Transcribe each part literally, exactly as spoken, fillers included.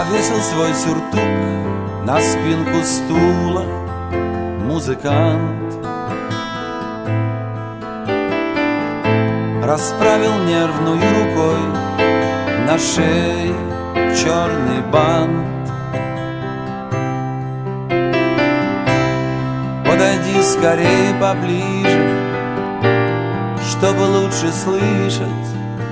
Повесил свой сюртук на спинку стула музыкант, расправил нервную рукой на шее черный бант. Подойди скорее поближе, чтобы лучше слышать,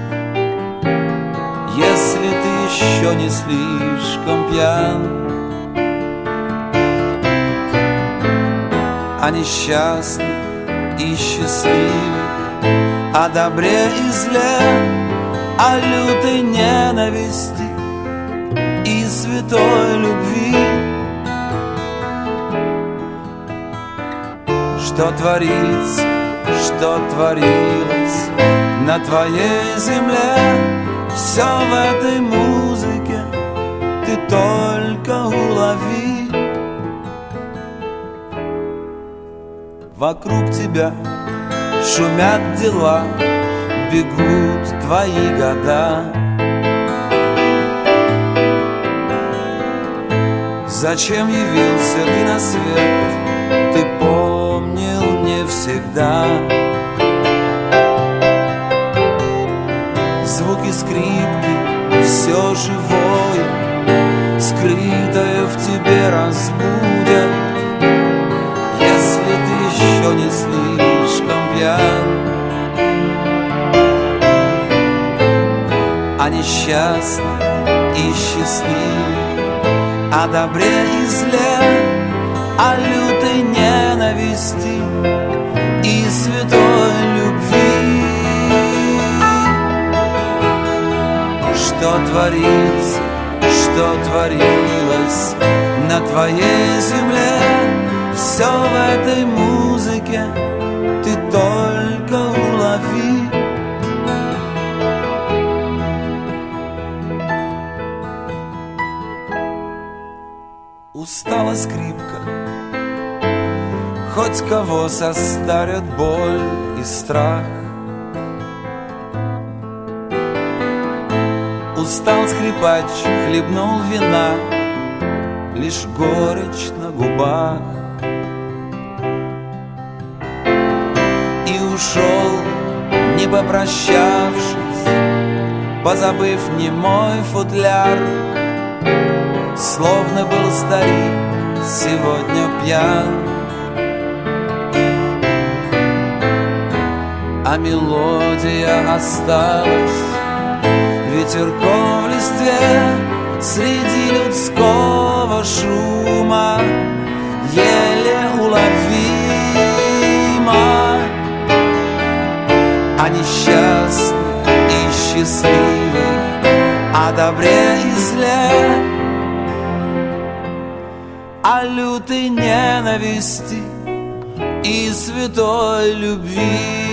если ты еще не слишком пьян. О несчастных и счастливых, о добре и зле, о лютой ненависти и святой любви. Что творится, что творилось на твоей земле, все в этой музыке ты только улови. Вокруг тебя шумят дела, бегут твои года. Зачем явился ты на свет, ты помнил не всегда. Звуки скрипки, все живое, скрытое в тебе разбудят, если ты еще не слишком пьян. О несчастных и счастливых, о добре и зле, о лютой ненависти и святой любви. Что творится, что творилось на твоей земле, все в этой музыке ты только улови. Устала скрипка, хоть кого состарят боль и страх. Устал скрипач, хлебнул вина, лишь горечь на губах. И ушел, не попрощавшись, позабыв немой футляр. Словно был старик сегодня пьян, а мелодия осталась ветерком в листве среди людского шума, еле уловима. О несчастных и счастливых, о добре и зле, о лютой ненависти и святой любви.